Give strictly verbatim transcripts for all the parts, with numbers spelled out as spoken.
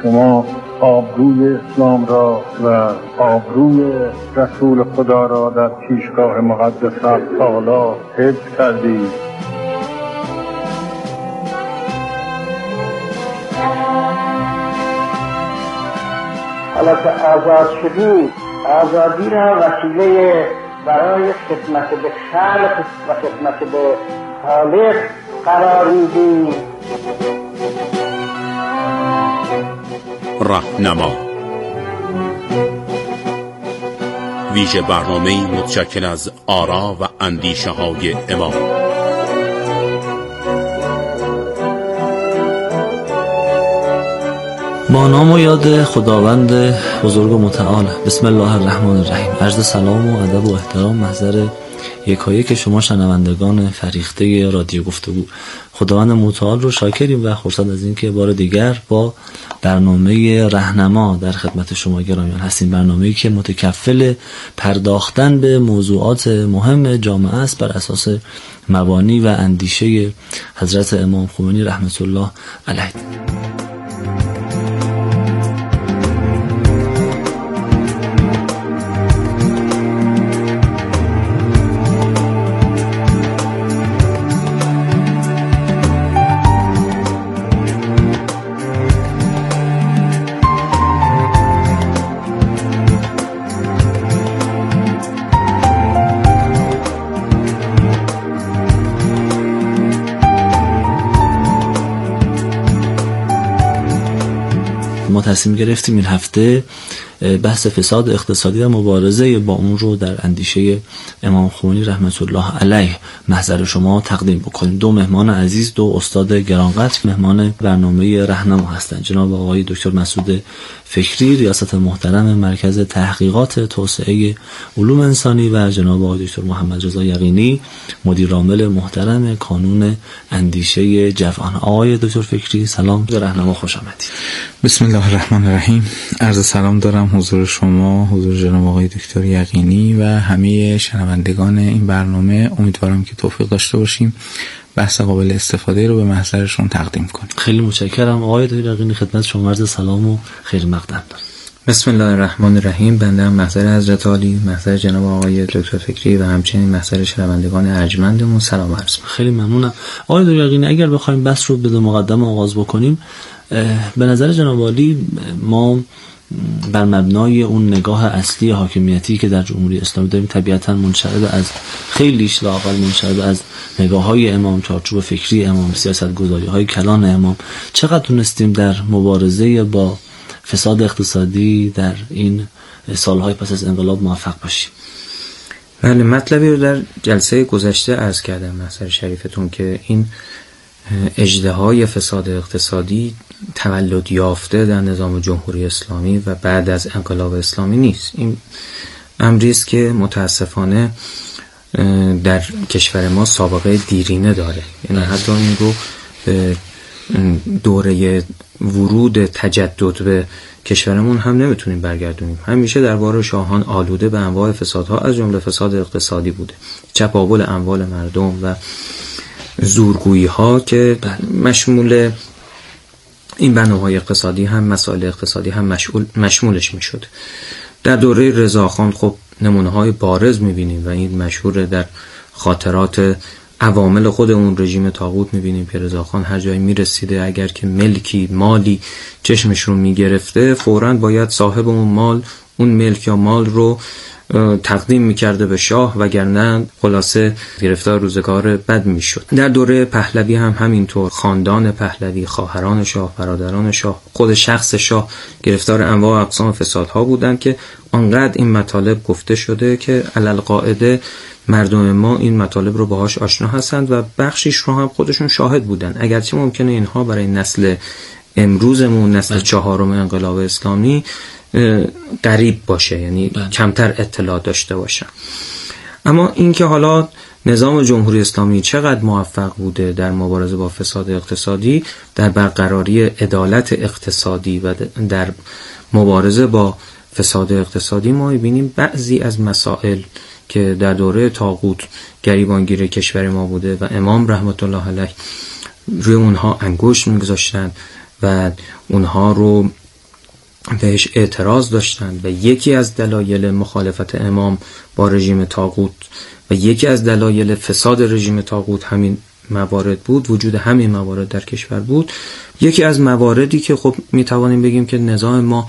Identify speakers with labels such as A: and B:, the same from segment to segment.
A: شما آبروی اسلام را و آبروی رسول خدا را در پیشگاه مقدس تعالی حفظ کردید.
B: حالا که آزاد شدید، آزادی را وسیله برای خدمت به خلق و خدمت به خالق قرار میدید.
C: راهنما ویژه برنامه‌ای متشکل از آرا و اندیشه های امام.
D: با نام و یاد خداوند بزرگ و متعال. بسم الله الرحمن الرحیم. عرض سلام و ادب و احترام محضر یکایک شما شنوندگان فریخته رادیو گفتگو. خداوند متعال رو شاکریم و خرسند از این که بار دیگر با برنامه راهنما در خدمت شما گرامیان هستیم. برنامه‌ای که متکفل پرداختن به موضوعات مهم جامعه است بر اساس مبانی و اندیشه حضرت امام خمینی رحمت الله علیه. ما تصمیم گرفتیم این هفته بحث فساد اقتصادی و مبارزه با اون رو در اندیشه امام خمینی رحمت الله علیه محضر شما تقدیم بکنیم. دو مهمان عزیز، دو استاد گرانقدر مهمان برنامه راهنما هستند. جناب آقای دکتر مسعود فکری، ریاست محترم مرکز تحقیقات توسعه علوم انسانی، و جناب آقای دکتر محمد رضا یقینی، مدیر عامل محترم کانون اندیشه جوان. آقای دکتر فکری سلام، به راهنما خوش آمدید.
E: بسم الله الرحمن الرحیم. عرض سلام دارم حضور شما، حضور جناب آقای دکتر یقینی و همه شنوندگان این برنامه. امیدوارم که توفیق داشته باشیم بحث قابل استفاده رو به محضرشون تقدیم کنیم.
D: خیلی متشکرم. آقای دکتر یقینی خدمت شما عرض سلام و خیر مقدم دارم.
F: بسم الله الرحمن الرحیم. بنده هم محضر حضرت عالی، محضر جناب آقای دکتر فکری و همچنین محضر شنوندگان ارجمندمون سلام عرض می‌کنم.
D: خیلی ممنونم. آقای دکتر یقینی اگر بخوایم بحث رو بدون مقدمه آغاز بکنیم، به نظر جناب عالی ما بر مبنای اون نگاه اصلی حاکمیتی که در جمهوری اسلامی داریم، طبیعتاً منشأ از خیلیش لااقل منشأ از نگاه‌های امام، چارچوب فکری امام، سیاست‌گذاری‌های کلان امام، چقدر تونستیم در مبارزه با فساد اقتصادی در این سالهای پس از انقلاب موفق باشیم؟
F: بله، مطلبی رو در جلسه گذشته عرض کردم محضر شریفتون که این اژدهای فساد اقتصادی تولد یافته در نظام جمهوری اسلامی و بعد از انقلاب اسلامی نیست. این امری است که متاسفانه در کشور ما سابقه دیرینه داره. یعنی حتی این رو به دوره ورود تجدد به کشورمون هم نمیتونیم برگردونیم. همیشه درباره شاهان آلوده به انواع فسادها از جمله فساد اقتصادی بوده، چپاول اموال مردم و زورگویی ها که مشمول این بناهای اقتصادی هم مسائل اقتصادی هم مشمول مشمولش می شد. در دوره رضاخان خب نمونه های بارز می بینیم و این مشهور در خاطرات عوامل خود اون رژیم طاغوت می بینیم که رضاخان هر جایی می رسیده اگر که ملکی مالی چشمش رو می گرفته، فوراً باید صاحب اون مال اون ملک یا مال رو تقدیم میکرده به شاه، وگرنه خلاصه گرفتار روزگار بد میشد. در دوره پهلوی هم همینطور، خاندان پهلوی، خواهران شاه، برادران شاه، خود شخص شاه گرفتار انواع اقسام فسادها بودند که آنقدر این مطالب گفته شده که علالقاعده مردم ما این مطالب رو باهاش آشنا هستند و بخشیش رو هم خودشون شاهد بودن. اگرچه ممکنه اینها برای نسل امروزمون، نسل چهارم انقلاب اسلامی غریب باشه، یعنی بله. کمتر اطلاع داشته باشن. اما اینکه حالا نظام جمهوری اسلامی چقدر موفق بوده در مبارزه با فساد اقتصادی، در برقراری عدالت اقتصادی و در مبارزه با فساد اقتصادی، ما می‌بینیم بعضی از مسائل که در دوره طاغوت گریبانگیر کشور ما بوده و امام رحمت الله علیه روی اونها انگشت می‌گذاشتن و اونها رو بهش اعتراض داشتند و یکی از دلایل مخالفت امام با رژیم طاغوت و یکی از دلایل فساد رژیم طاغوت همین موارد بود، وجود همین موارد در کشور بود. یکی از مواردی که خب میتوانیم بگیم که نظام ما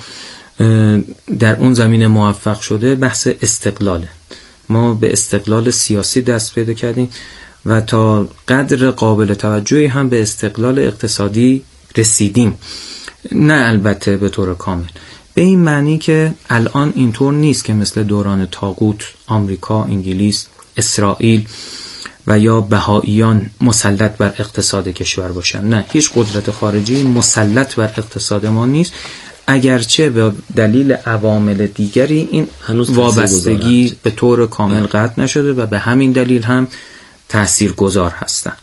F: در اون زمینه موفق شده بحث استقلاله. ما به استقلال سیاسی دست پیدا کردیم و تا قدر قابل توجهی هم به استقلال اقتصادی رسیدیم، نه البته به طور کامل، به این معنی که الان اینطور نیست که مثل دوران طاغوت آمریکا، انگلیس، اسرائیل و یا بهائیان مسلط بر اقتصاد کشور باشن. نه، هیچ قدرت خارجی مسلط بر اقتصاد ما نیست، اگرچه به دلیل عوامل دیگری این هنوز وابستگی به طور کامل قطع نشده و به همین دلیل هم تاثیرگذار هستند.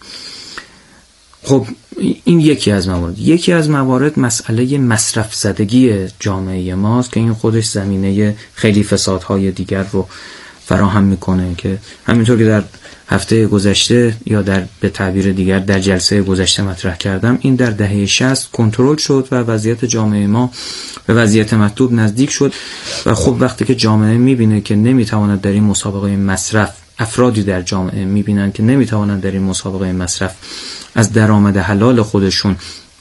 F: خب این یکی از موارد. یکی از موارد مسئله مصرف زدگی جامعه ماست که این خودش زمینه خیلی فسادهای دیگر رو فراهم میکنه که همینطور که در هفته گذشته یا در به تعبیر دیگر در جلسه گذشته مطرح کردم، این در دهه شصت کنترل شد و وضعیت جامعه ما به وضعیت مطلوب نزدیک شد و خب وقتی که جامعه میبینه که نمیتواند در این مسابقه مصرف، افرادی در جامعه میبینن که نمیتوانند در این مسابقه مصرف از درآمد حلال خودشون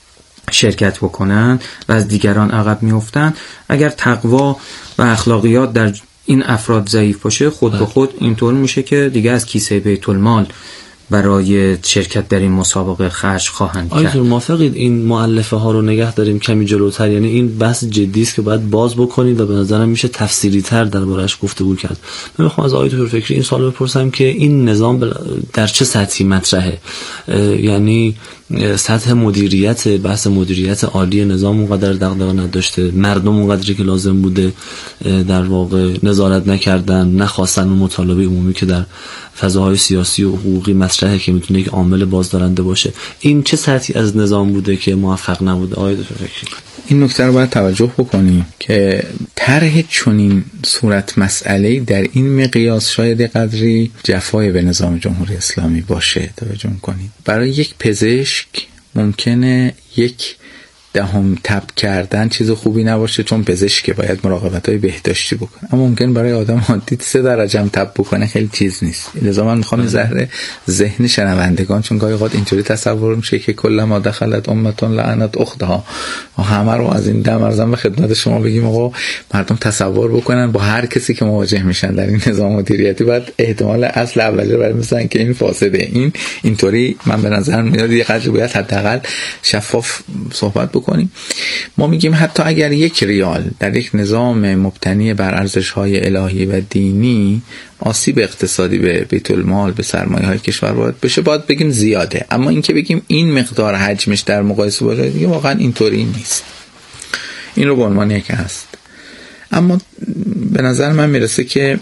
F: شرکت بکنن و از دیگران عقب میافتن، اگر تقوا و اخلاقیات در این افراد ضعیف باشه، خود به خود اینطور میشه که دیگه از کیسه بیت المال برای شرکت در این مسابقه خرج خواهند کرد.
D: آیا موافقید این مؤلفه ها رو نگه داریم کمی جلوتر؟ یعنی این بحث جدی است که باید باز بکنید و به نظرم میشه تفصیلی تر دربارش گفتگو کرد. من میخوام از آقای دکتر فکری این سوال بپرسم که این نظام در چه سطحی مطرحه؟ یعنی سطح مدیریت، بحث مدیریت عالی نظام اونقدر دغدغه نداشته، مردم اونقدری که لازم بوده در واقع نظارت نکردن، نخواستن اون مطالبه عمومی که در فضاهای سیاسی و حقوقی مطرحه که میتونه یک عامل بازدارنده باشه. این چه سطحی از نظام بوده که موفق نبوده آقای دکتر فکری؟
E: این نکته رو باید توجه بکنیم که طرح چنین صورت مسئله‌ای در این مقیاس شاید قدری جفای به نظام جمهوری اسلامی باشه. توجه کنید برای یک پزشک ممکنه یک دهم تب کردن چیز خوبی نباشه، چون پزشک باید مراقبت‌های بهداشتی بکنه، اما ممکن برای آدم عادی سه درجه هم تب بکنه خیلی چیز نیست. لذا من میخوام زهر ذهن شنوندگان، چون گاهی اوقات اینطوری تصور میشه که کلا ما دخلت امتون لعنت اختها و همه رو از این دم ارزم به خدمت شما بگیم آقا مردم تصور بکنن با هر کسی که مواجه میشن در این نظام مدیریتی بعد احتمال اصل اولیه رو برمی‌سن که این فاسده. این اینطوری من به نظر میاد یه قدری باید حداقل شفاف صحبت بکنیم. ما میگیم حتی اگر یک ریال در یک نظام مبتنی بر ارزش‌های الهی و دینی آسیب اقتصادی به بیت المال، به سرمایه‌های کشور وارد بشه، باید بگیم زیاده. اما اینکه بگیم این مقدار حجمش در مقایسه با جای دیگه واقعا اینطوری نیست. این رو به عنوان یک هست. اما به نظر من میرسه که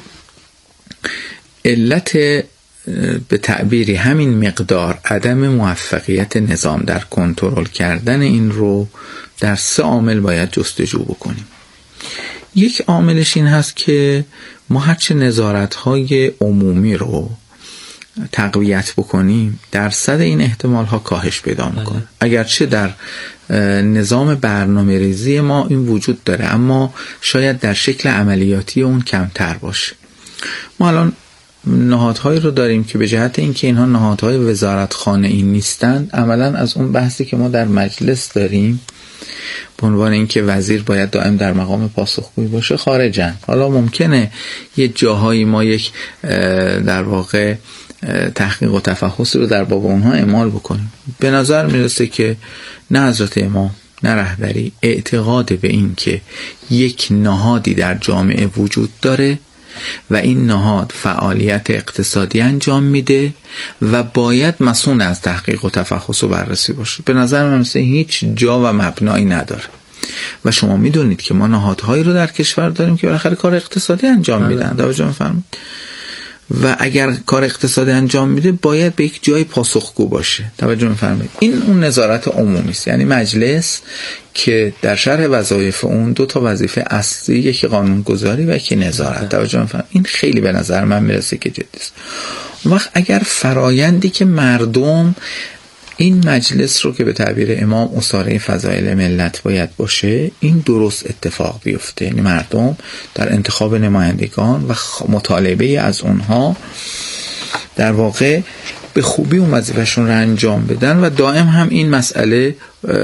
E: علت به تعبیری همین مقدار عدم موفقیت نظام در کنترل کردن این رو در سه عامل باید جستجو بکنیم. یک عاملش این هست که ما هرچه نظارت‌های عمومی رو تقویت بکنیم درصد این احتمال‌ها کاهش پیدا می‌کنه. اگرچه در نظام برنامه ریزی ما این وجود داره، اما شاید در شکل عملیاتی اون کمتر باشه. ما الان نهادهایی رو داریم که به جهت اینکه اینها نهادهای وزارتخانه ای نیستند، عملاً از اون بحثی که ما در مجلس داریم به عنوان اینکه وزیر باید دائم در مقام پاسخگویی باشه خارجن. حالا ممکنه یه جاهایی ما یک در واقع تحقیق و تفحص رو در باب اونها اعمال بکنیم. به نظر میرسه که نه حضرت امام نه رهبری اعتقاد به این که یک نهادی در جامعه وجود داره و این نهاد فعالیت اقتصادی انجام میده و باید مسئول از تحقیق و تفحص و بررسی باشه. به نظر من مثل هیچ جا و مبنایی نداره. و شما میدونید که ما نهادهایی رو در کشور داریم که بالاخره کار اقتصادی انجام میدن. توجه می‌فرمایید؟ و اگر کار اقتصادی انجام میده باید به یک جای پاسخگو باشه. توجه می‌فرمایید؟ این اون نظارت عمومی است، یعنی مجلس که در شرح وظایف اون دو تا وظیفه اصلی، یکی قانونگذاری و یکی نظارت. توجه می‌فرمایید؟ این خیلی به نظر من میرسه که جدی است. وقت اگر فرایندی که مردم این مجلس رو که به تعبیر امام اساره فضائل ملت باید باشه، این درست اتفاق بیفته، یعنی مردم در انتخاب نمایندگان و مطالبه از اونها در واقع به خوبی اون وظیفه‌شون رو انجام بدن و دائم هم این مسئله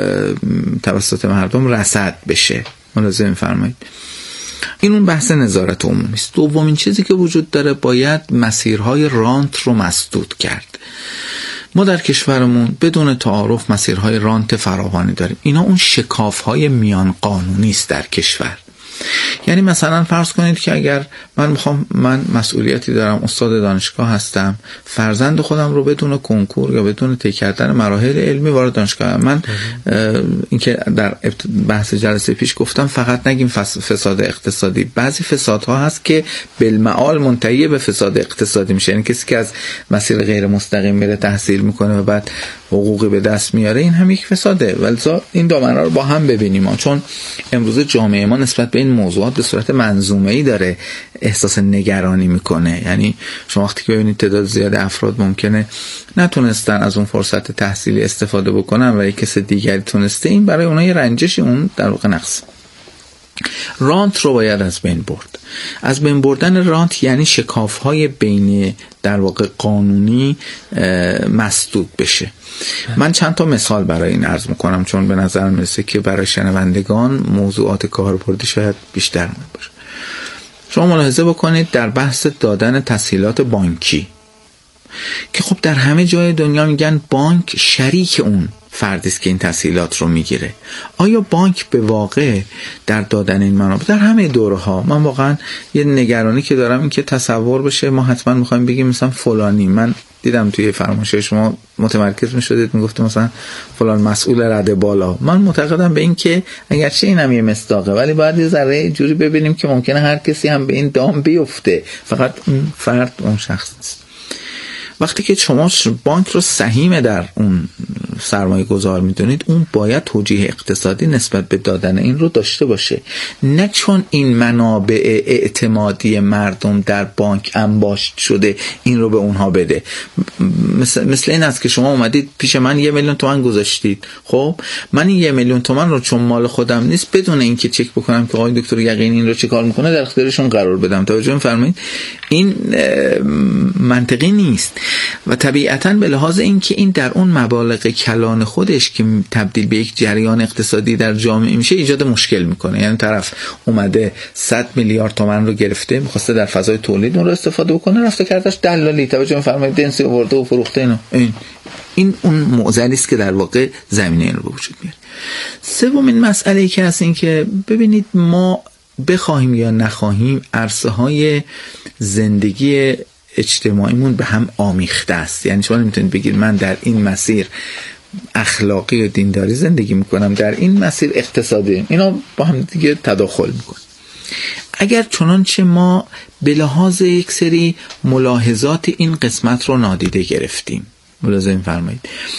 E: توسط مردم رصد بشه. ملاحظه می‌فرمایید. این اون بحث نظارت عمومی است. دومین چیزی که وجود داره، باید مسیرهای رانت رو مسدود کرد. ما در کشورمون بدون تعارف مسیرهای رانت فراوانی داریم. اینا اون شکاف‌های میان قانونی است در کشور. یعنی مثلا فرض کنید که اگر من میخوام، من مسئولیتی دارم، استاد دانشگاه هستم، فرزند خودم رو بدون کنکور یا بدون طی کردن مراحل علمی وارد دانشگاه، من اینکه در بحث جلسه پیش گفتم فقط نگیم فساد اقتصادی، بعضی فسادها هست که بالمعال منتهی به فساد اقتصادی میشه. یعنی کسی که از مسیر غیر مستقیم میره تحصیل میکنه و بعد حقوقی به دست میاره، این هم یک فساده. ولذا این دو معنا رو با هم ببینیم ما. چون امروز جامعه ما نسبت به این موضوعات به صورت منظومه‌ای داره احساس نگرانی میکنه. یعنی شما وقتی که ببینید تعداد زیاد افراد ممکنه نتونستن از اون فرصت تحصیلی استفاده بکنن و یک کس دیگری تونسته، این برای اونها یه رنجش، اون در واقع نقص. رانت رو باید از بین برد. از بین بردن رانت یعنی شکاف‌های بین در واقع قانونی مسدود بشه. من چند تا مثال برای این عرض میکنم چون به نظر میرسه که برای شنوندگان موضوعات کاربردی شاید بیشتر باشه. شما ملاحظه بکنید در بحث دادن تسهیلات بانکی که خب در همه جای دنیا میگن بانک شریک اون فردی است که این تسهیلات رو میگیره. آیا بانک به واقع در دادن این منابع در همه دوره ها، من واقعا یه نگرانی که دارم این که تصور بشه ما حتما میخوایم بگیم مثلا فلانی، من دیدم توی فرمایش شما متمرکز میشدید میگفتید مثلا فلان مسئول رده بالا، من معتقدم به این که اگرچه اینم یه مصداقه ولی باید یه ذره جوری ببینیم که ممکنه هر کسی هم به این دام بیفته، فقط اون فرد اون شخص نیست. وقتی که شما بانک رو سهیم در اون سرمایه گذار میدونید، اون باید توجیه اقتصادی نسبت به دادن این رو داشته باشه، نه چون این منابع اعتمادی مردم در بانک انباشت شده این رو به اونها بده. مثل, مثل این است که شما اومدید پیش من یه میلیون تومان گذاشتید، خب من این یه میلیون تومان رو چون مال خودم نیست بدون اینکه چک بکنم که آقای دکتر یقینی این رو چه کار میکنه در اختیارشون قرار بدم. توجه می‌فرمایید؟ این منطقی نیست و طبیعتاً به لحاظ اینکه این در اون مبالغ کلان خودش که تبدیل به یک جریان اقتصادی در جامعه میشه ایجاد مشکل میکنه. یعنی طرف اومده صد میلیارد تومان رو گرفته، میخواسته در فضای تولید اون رو استفاده بکنه، رفته کردش دلالی، توجه می‌فرمایید، دنسی آورده و فروخته اینو. این این اون معضلی است که در واقع زمینه این رو به وجود میاره. سومین مسئله که هست این که ببینید ما بخواهیم یا نخواهیم عرصه های زندگی اجتماعیمون به هم آمیخته است. یعنی شما نمیتونید بگید من در این مسیر اخلاقی و دینداری زندگی میکنم، در این مسیر اقتصادی، اینا با هم دیگه تداخل میکنن. اگر چنانچه ما به لحاظ یک سری ملاحظات این قسمت رو نادیده گرفتیم، ملاحظه فرمایید،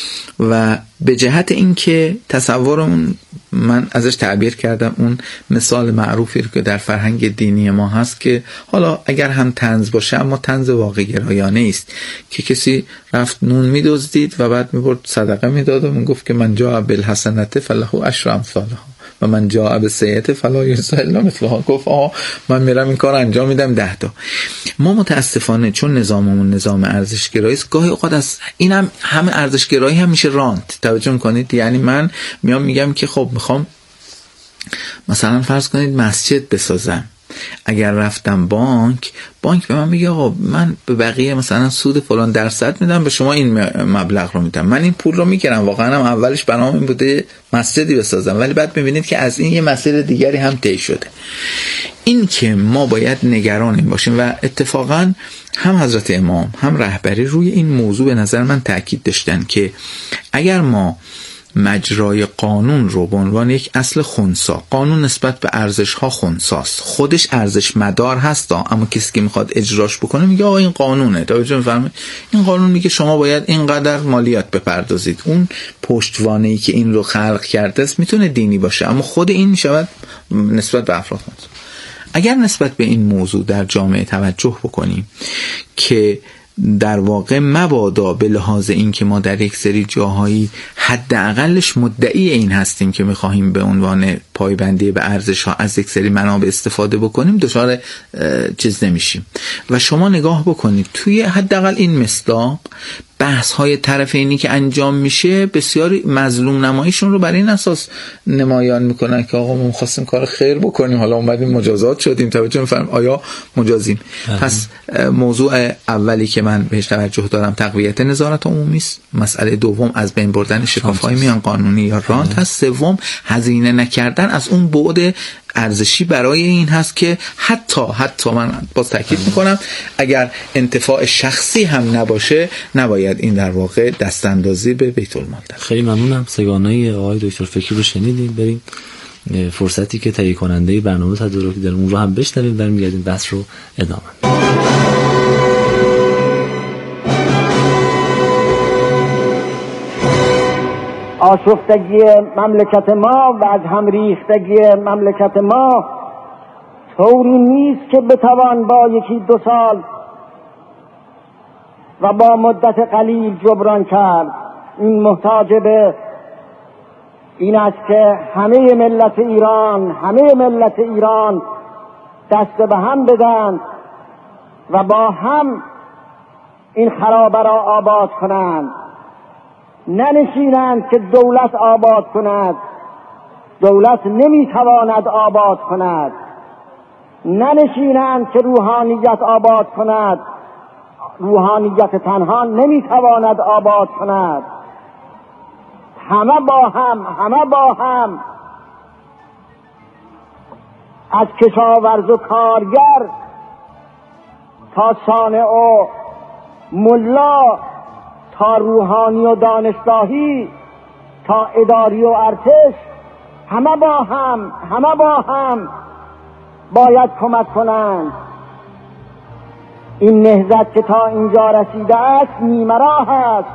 E: و به جهت اینکه تصورمون، من ازش تعبیر کردم اون مثال معروفی که در فرهنگ دینی ما هست که حالا اگر هم طنز باشه اما طنز واقع گرایانه است، که کسی رفت نون می‌دزدید و بعد می‌برد صدقه میداد و میگفت که من جاء بالحسنة فله عشر امثالها و من جاء بالسیئة فلا یجزی الا مثلها. گفت آها من میرم این کار انجام میدم ده تا. ما متاسفانه چون نظاممون نظام ارزشگرایی است، گاهی اوقات از اینم همه ارزشگرایی هم میشه رانت. توجه میکنید؟ یعنی من میام میگم که خب میخوام مثلا فرض کنید مسجد بسازم، اگر رفتم بانک، بانک به من میگه آقا من به بقیه مثلا سود فلان درصد میدم، به شما این مبلغ رو میدم، من این پول رو میگیرم. واقعا هم اولش برنامه این بوده مسجدی بسازم، ولی بعد میبینید که از این یه مسیر دیگری هم طی شده. این که ما باید نگران باشیم و اتفاقا هم حضرت امام هم رهبری روی این موضوع به نظر من تاکید داشتن که اگر ما مجرای قانون رو به عنوان یک اصل خنثی، قانون نسبت به ارزش ها خنثاست، خودش ارزش مدار هست، اما کسی که میخواد اجراش بکنه میگه آقا این قانونه. توجه می‌فرمایید؟ این قانون میگه شما باید اینقدر مالیات بپردازید. اون پشتوانه‌ای که این رو خلق کرده است میتونه دینی باشه، اما خود این میشود نسبت به افراد خنثی. اگر نسبت به این موضوع در جامعه توجه بکنیم که در واقع مبادا به لحاظ این که ما در یک سری جاهایی حداقلش مدعی این هستیم که می‌خواهیم به عنوان پایبندی به ارزش‌ها از یک سری منابع استفاده بکنیم، دچار چیز نمیشیم. و شما نگاه بکنید توی حداقل این مصداق بحث‌های طرفینی که انجام میشه، بسیاری مظلوم نماییشون رو بر این اساس نمایان میکنن که آقا ما می‌خواستیم کار خیر بکنیم، حالا اومدیم مجازات شدیم، توجه می‌فرمایید آیا مجازیم؟ پس موضوع اولی که من بهش توجه دارم تقویت نظارت عمومی است. مسئله دوم از بین بردن شکاف‌های میان قانونی یا رانت هست. سوم هزینه نکردن از اون بعد ارزشی برای این هست که حتی حتی من باز تاکید میکنم اگر انتفاع شخصی هم نباشه نباید این در واقع دستاندازی به بیت المال داره.
D: خیلی ممنونم. سگانه آقای دکتر فکری رو شنیدیم. بریم فرصتی که تهیه کننده برنامه تدارکی داریم اون رو هم بشنویم، برمیگردیم بحث رو ادامه بدیم.
B: آشفتگی مملکت ما و از هم ریختگی مملکت ما طوری نیست که بتوان با یکی دو سال و با مدت قلیل جبران کرد. این محتاج به این است که همه ملت ایران همه ملت ایران دست به هم بدن و با هم این خرابه را آباد کنند. ننشینند که دولت آباد کند، دولت نمیتواند آباد کند. ننشینند که روحانیت آباد کند، روحانیت تنها نمیتواند آباد کند. همه با هم همه با هم از کشاورز و کارگر تا صانع و ملا تا روحانی و دانشگاهی تا اداری و ارتش همه با هم همه با هم باید کمک کنند. این نهضت که تا اینجا رسیده است نیمه راه است.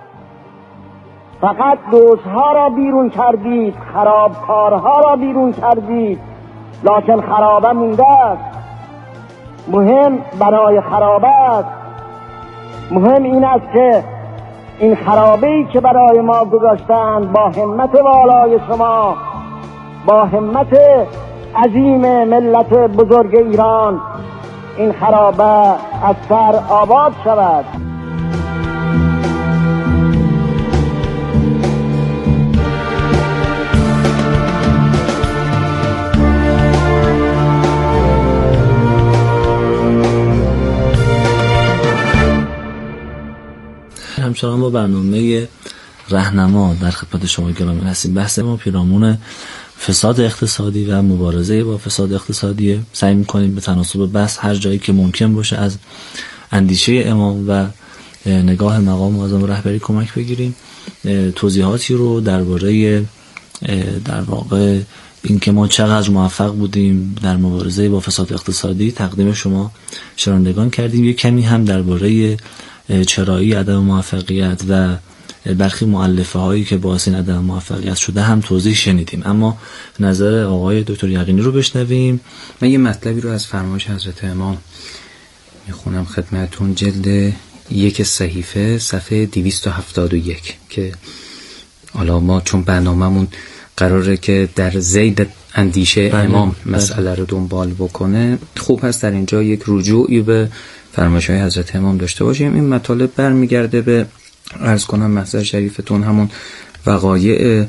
B: فقط دزدها را بیرون کردید، خرابکارها را بیرون کردید، لکن خرابه مونده است. مهم برای خرابه است. مهم این است که این خرابه‌ای که برای ما گذاشتند با همت والای شما، با همت عظیم ملت بزرگ ایران، این خرابه از سر آباد شود.
D: همچنان با برنامه راهنما در خدمت شما گرامی هستیم. بحث ما پیرامون فساد اقتصادی و مبارزه با فساد اقتصادی. سعی می‌کنیم به تناسب بحث هر جایی که ممکن باشه از اندیشه امام و نگاه مقام معظم رهبری کمک بگیریم. توضیحاتی رو درباره در واقع اینکه ما چقدر موفق بودیم در مبارزه با فساد اقتصادی تقدیم شما شنوندگان کردیم. یک کمی هم درباره چرایی عدم موفقیت و برخی مؤلفه هایی که باعث این عدم موفقیت شده هم توضیح شنیدیم. اما نظر آقای دکتر یقینی رو بشنویم.
F: من یه مطلبی رو از فرمایش حضرت امام میخونم خدمتون. جلد یک صحیفه صفحه دویست و هفتاد و یک که حالا ما چون برنامه‌مون قراره که در زید اندیشه بله. امام مسئله رو دنبال بکنه، خوب هست در اینجا یک رجوعی به فرمایش‌های حضرت امام داشته باشیم. این مطالب برمیگرده به عرض کنم محضر شریفتون همون وقایع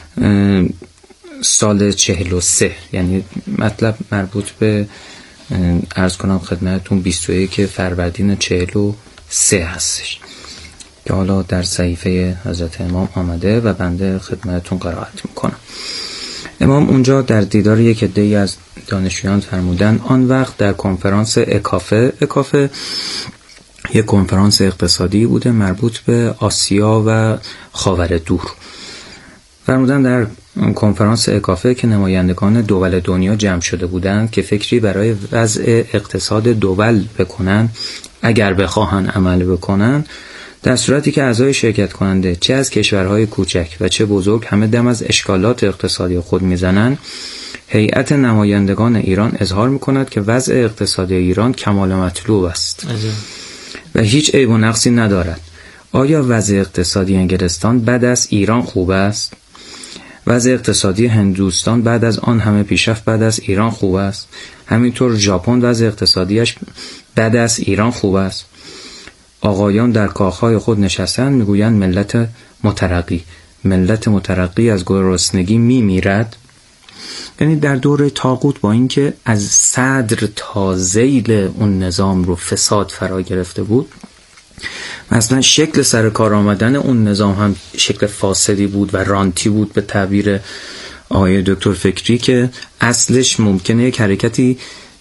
F: سال چهل و سه، یعنی مطلب مربوط به عرض کنم خدمتون بیست و یک فروردین چهل و سه هستش که حالا در صحیفه حضرت امام آمده و بنده خدمتون قرائت میکنم. امام اونجا در دیدار یک عده‌ای از دانشجویان فرمودن آن وقت در کنفرانس اکافه اکافه یک کنفرانس اقتصادی بوده مربوط به آسیا و خاور دور. فرمودن در کنفرانس اکافه که نمایندگان دول دنیا جمع شده بودند که فکری برای وضع اقتصاد دول بکنن اگر بخواهن عمل بکنن، در صورتی که اعضای شرکت کننده چه از کشورهای کوچک و چه بزرگ همه دم از اشکالات اقتصادی خود میزنن، هیئت نمایندگان ایران اظهار میکند که وضع اقتصادی ایران کمال مطلوب است. و هیچ عیب و نقصی ندارد. آیا وضع اقتصادی انگلستان بعد از ایران خوب است؟ وضع اقتصادی هندوستان بعد از آن همه پیشرفت بعد از ایران خوب است؟ همینطور ژاپن وضع اقتصادیش بعد از ایران خوب است؟ آقایان در کاخهای خود نشستند میگویند ملت مترقی. ملت مترقی از گرسنگی میمیرد. یعنی در دوره طاغوت با اینکه از صدر تا ذیل اون نظام رو فساد فرا گرفته بود، مثلا شکل سر کار آمدن اون نظام هم شکل فاسدی بود و رانتی بود به تعبیر آقای دکتر فکری، که اصلش ممکنه یک حرکتی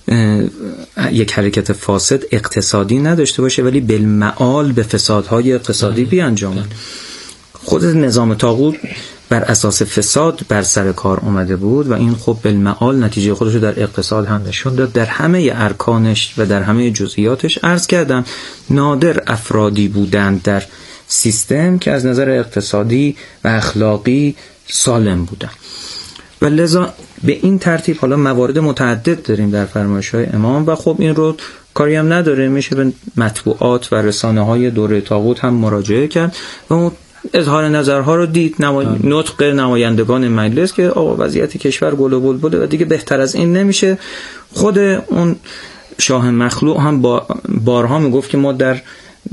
F: یک حرکت فاسد اقتصادی نداشته باشه ولی بالمعال به فسادهای اقتصادی بیانجامد. خود نظام طاغوت بر اساس فساد بر سر کار اومده بود و این خب بالمعال نتیجه خودش رو در اقتصاد هم نشون داد. در همه ارکانش و در همه جزئیاتش عرض کردم نادر افرادی بودند در سیستم که از نظر اقتصادی و اخلاقی سالم بودند و لذا به این ترتیب حالا موارد متعدد داریم در فرمایش‌های امام و خب این رو کاری هم نداره، میشه به مطبوعات و رسانه‌های دوره طاغوت هم مراجعه کرد و اون اظهار نظرها رو دید، نما... نطق نمایندگان مجلس که آقا وضعیت کشور گل و بلبله و دیگه بهتر از این نمیشه. خود اون شاه مخلوع هم با... بارها میگفت که ما در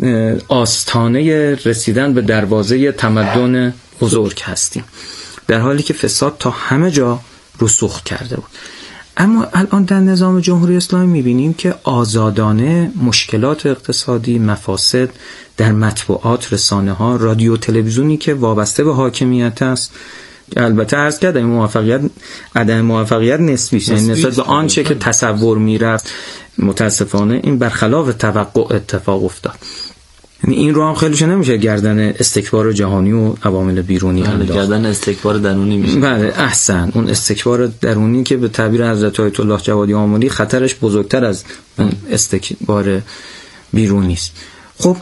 F: آستانه رسیدن به دروازه تمدن بزرگ هستیم، در حالی که فساد تا همه جا رسوخ کرده بود. اما الان در نظام جمهوری اسلامی میبینیم که آزادانه مشکلات اقتصادی، مفاسد در مطبوعات، رسانه ها، رادیو، تلویزیونی که وابسته به حاکمیت است، البته عرض کردم این موفقیت عدم موفقیت نسبیه، یعنی نسبت به آنچه که تصور میرفت متاسفانه این برخلاف توقع اتفاق افتاد. یعنی این رو هم خیلیش نمیشه گردن استکبار جهانی و عوامل بیرونی انداخت،
D: گردن استکبار درونی میشه.
F: بله احسن، اون استکبار درونی که به تعبیر حضرت آیت الله جوادی آملی خطرش بزرگتر از استکبار بیرونی است. خب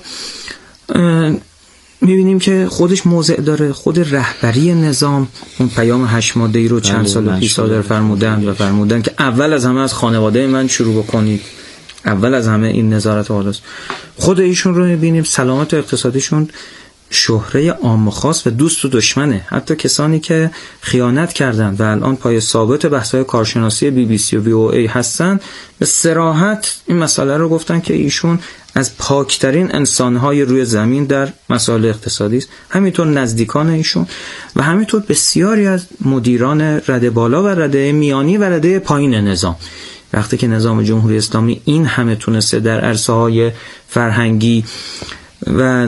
F: میبینیم که خودش موضع داره، خود رهبری نظام اون پیام هشت ماده‌ای رو چند سال پیش صادر فرمودن و فرمودن که اول از همه از خانواده من شروع بکنید، اول از همه این نظارت والاست. خود ایشون رو میبینیم سلامت اقتصادیشون شهره عام و خاص و دوست و دشمنه. حتی کسانی که خیانت کردن و الان پای ثابت بحث‌های کارشناسی بی بی سی و وی او ای هستن به صراحت این مسئله رو گفتن که ایشون از پاکترین انسان‌های روی زمین در مسائل اقتصادی است. همینطور نزدیکان ایشون و همینطور بسیاری از مدیران رده بالا و رده میانی و رده پایین نظام. وقتی که نظام جمهوری اسلامی این همه تونسته در عرصه‌های فرهنگی و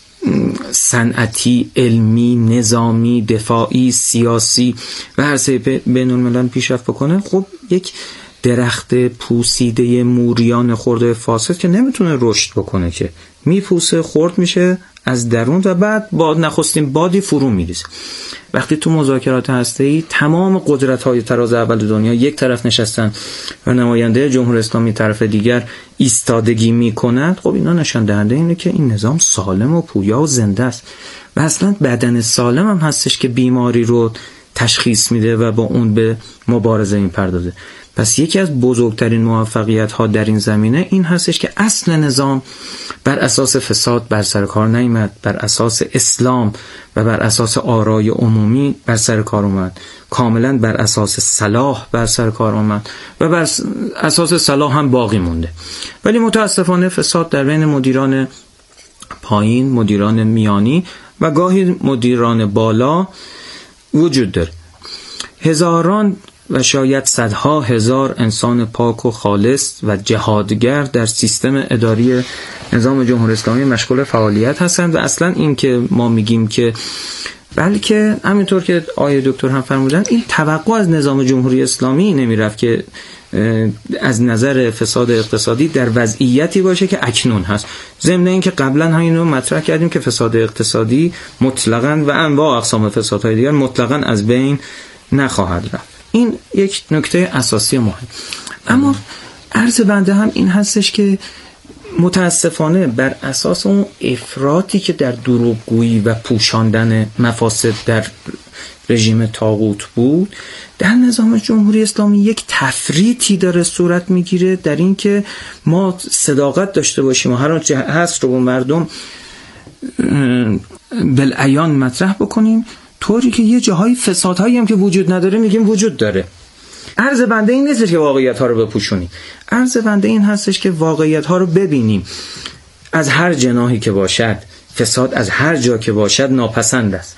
F: صنعتی، علمی، نظامی، دفاعی، سیاسی و عرصه بین الملل پیشرفت بکنه، خب یک درخت پوسیده موریان خورده فاسد که نمیتونه رشد بکنه، که میپوسه، خرد میشه از درون و بعد باد نخستین بادی فرو میریزه. وقتی تو مذاکرات هسته‌ای تمام قدرت‌های تراز اول دنیا یک طرف نشستن و نماینده جمهوری اسلامی طرف دیگر ایستادگی میکنند، خب اینا نشان دهنده اینه که این نظام سالم و پویا و زنده است و اصلا بدن سالم هم هستش که بیماری رو تشخیص میده و با اون به مبارزه میپردازه. پس یکی از بزرگترین موفقیت ها در این زمینه این هستش که اصل نظام بر اساس فساد بر سر کار نیامد، بر اساس اسلام و بر اساس آرای عمومی بر سر کار اومد، کاملا بر اساس صلاح بر سر کار اومد و بر اساس صلاح هم باقی مونده. ولی متاسفانه فساد در بین مدیران پایین، مدیران میانی و گاهی مدیران بالا وجود داره. هزاران و شاید صدها هزار انسان پاک و خالص و جهادگر در سیستم اداری نظام جمهوری اسلامی مشغول فعالیت هستند و اصلا این که ما میگیم که بلکه همینطور که آیه دکتر هم فرمودن این توقع از نظام جمهوری اسلامی نمیرفت که از نظر فساد اقتصادی در وضعیتی باشه که اکنون هست، ضمن این که قبلا هم اینو مطرح کردیم که فساد اقتصادی مطلقاً و انواع اقسام فسادهای دیگر مطلقاً از بین نخواهد رفت. این یک نکته اساسی مهم. اما عرض بنده هم این هستش که متاسفانه بر اساس اون افراطی که در دروغگویی و پوشاندن مفاسد در رژیم طاغوت بود، در نظام جمهوری اسلامی یک تفریطی داره صورت میگیره در این که ما صداقت داشته باشیم و هر آنچه هست رو با مردم بالعیان مطرح بکنیم، طوری که یه جاهای فسادهایی هم که وجود نداره میگیم وجود داره. عرض بنده این نیست که واقعیت ها رو بپوشونیم، عرض بنده این هستش که واقعیت ها رو ببینیم. از هر جناحی که باشد، فساد از هر جا که باشد ناپسند است.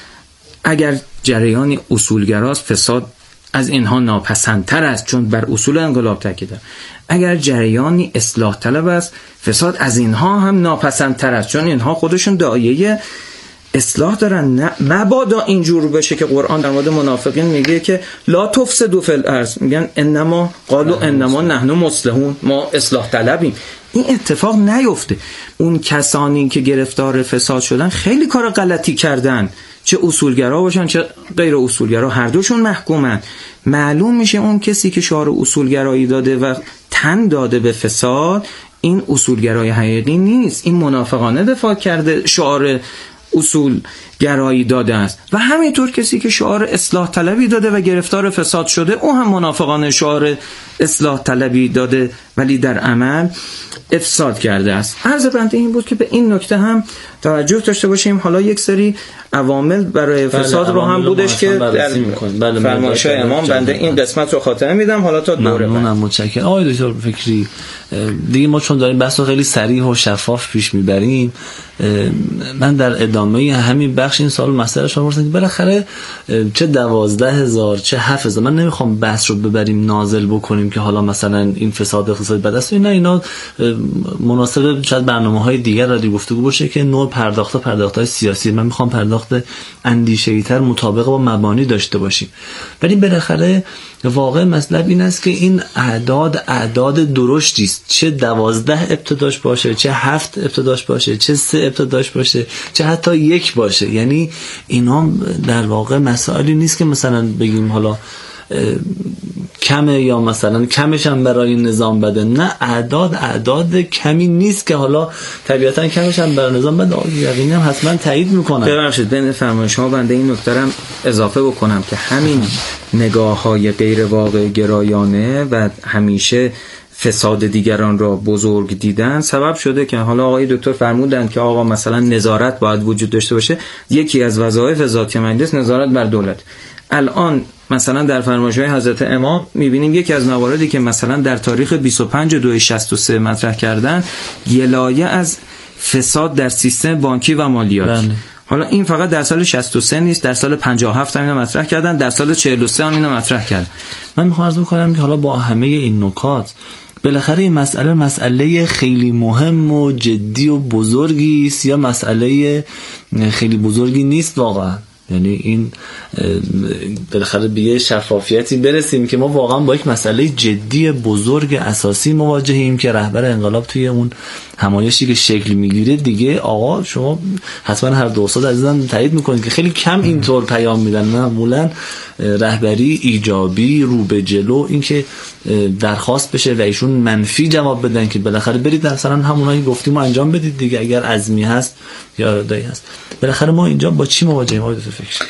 F: اگر جریانی اصولگراست، فساد از اینها ناپسندتر است، چون بر اصول انقلاب تاکید. اگر جریانی اصلاح طلب است، فساد از اینها هم ناپسندتر است، چون اینها خودشون داعیه اصلاح دارن. نه مبادا اینجور بشه که قرآن در مورد منافقین میگه که لا تفسدوا فی الارض، میگن انما قالوا انما نحن مصلحون، ما اصلاح طلبیم. این اتفاق نیفته. اون کسانی که گرفتار فساد شدن خیلی کار غلطی کردن، چه اصولگرا باشن چه غیر اصولگرا، هر دوشون محکومن. معلوم میشه اون کسی که شعار اصولگرایی داده و تن داده به فساد، این اصولگرای حقیقی نیست، این منافقانه دفاع کرده، شعار اصول گرایی داده است. و همینطور کسی که شعار اصلاح طلبی داده و گرفتار فساد شده، او هم منافقانه شعار اصلاح طلبی داده ولی در عمل افساد کرده است. عرض بنده این بود که به این نکته هم توجه داشته باشیم. حالا یک سری عوامل برای فساد بله، رو هم بودش که در بله فرمایش امام بنده این قسمت رو خاتمه میدم. حالا تا دوره بعد.
D: ممنونم، متشکرم آقای دکتر فکری. دیگه ما چون داریم بحث رو خیلی صریح و شفاف پیش میبریم، من در ادامه همین بخش این سوال مسئله شما پرسیدم که بالاخره چه دوازده هزار چه هفت هزار، من نمیخوام بحث رو ببریم نازل بکنیم که حالا مثلا این فساد اقتصادی بد است، نه اینا مناسب شاید برنامه‌های دیگر را گفتگو باشه که نوع پرداخت پرداخت‌های سیاسی. من میخوام پرداخت اندیشه‌ای‌تر مطابق با مبانی داشته باشیم. ولی بالاخره واقع مطلب این است که این اعداد اعداد درشتی است، چه دوازده ابتداش باشه، چه هفت ابتداش باشه، چه سه ابتداش باشه، چه حتی یک باشه. یعنی اینا در واقع مسائلی نیست که مثلا بگیم حالا کمه یا مثلا کمش هم برای نظام بده. نه، اعداد اعداد کمی نیست که حالا طبیعتا کمش هم برای نظام بده. یقینا هم حتما تایید میکنم.
F: ببخشید بین فرمایش شما بنده این نکته هم اضافه بکنم که همین نگاه‌های غیر واقع گرایانه و همیشه فساد دیگران را بزرگ دیدن سبب شده که حالا آقای دکتر فرمودند که آقا مثلا نظارت باید وجود داشته باشه. یکی از وظایف ذاتی مجلس نظارت بر دولت. الان مثلا در فرمایش‌های حضرت امام می‌بینیم یکی از مواردی که مثلا در تاریخ بیست و پنج دو شصت و سه مطرح کردن، گلایه از فساد در سیستم بانکی و مالیات. بله. حالا این فقط در سال شصت و سه نیست، در سال پنجاه و هفت هم اینو مطرح کردن، در سال چهل و سه هم اینو مطرح کردن.
D: من می‌خوام عرض کنم که حالا با همه این نکات بالاخره این مسئله مسئله خیلی مهم و جدی و بزرگی است یا مسئله خیلی بزرگی نیست واقعا. یعنی این بالاخره به یه شفافیتی برسیم که ما واقعا با یک مسئله جدی بزرگ اساسی مواجهیم که رهبر انقلاب توی اون همایشی که شکل میگیره دیگه آقا شما حتما هر دو استاد عزیزم تایید میکنید که خیلی کم اینطور پیام میدن. معمولا رهبری ایجابی رو به جلو، این که درخواست بشه و ایشون منفی جواب بدن که بالاخره برید مثلا همونایی گفتیم و انجام بدید دیگه اگر عزمی هست یا اراده‌ای هست. بالاخره ما اینجا با چی مواجهیم آقای دکتر فکر؟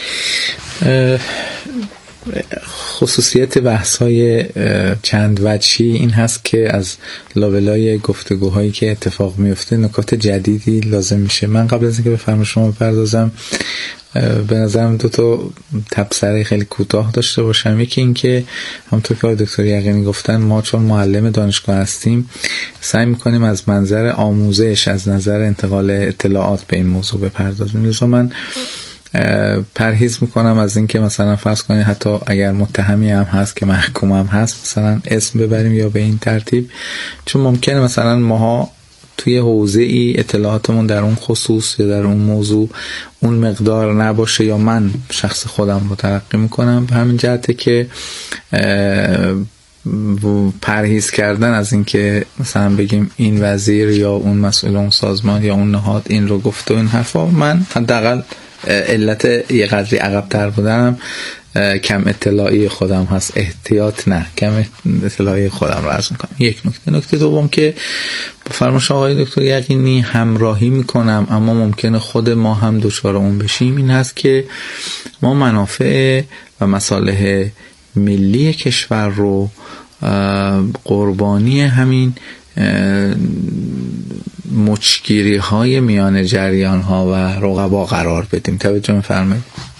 E: خصوصیت بحث‌های چند وجهی این هست که از لابلای گفتگوهایی که اتفاق میفته نکات جدیدی لازم میشه. من قبل از اینکه به فرمایش شما بپردازم به نظرم دو تا تبصره خیلی کوتاه داشته باشم. یکی این که همونطور که آقای دکتر یقینی گفتن ما چون معلم دانشگاه هستیم سعی میکنیم از منظر آموزش، از نظر انتقال اطلاعات به این موضوع بپردازیم. لذا من پرهیز میکنم از این که مثلا فرض کنید حتی اگر متهمی هم هست که محکوم هم هست مثلا اسم ببریم یا به این ترتیب، چون ممکنه مثلا ماها توی حوزه ای اطلاعاتمون در اون خصوص یا در اون موضوع اون مقدار نباشه یا من شخص خودم رو تلقی میکنم. به همین جهته که پرهیز کردن از این که مثلا بگیم این وزیر یا اون مسئول اون سازمان یا اون نهاد این رو گفته و این حرفا، من حداقل علت یه قدری عقب تر بودم کم اطلاعی خودم هست، احتیاط نه، کم اطلاعی خودم رو عرض میکنم. یک نکته. نکته دوم که با فرمایش آقای دکتر یقینی همراهی میکنم اما ممکنه خود ما هم دچار اون بشیم، این هست که ما منافع و مصالح ملی کشور رو قربانی همین مچگیری های میان جریان ها و رقبا قرار بدیم. توجه می‌فرمایید؟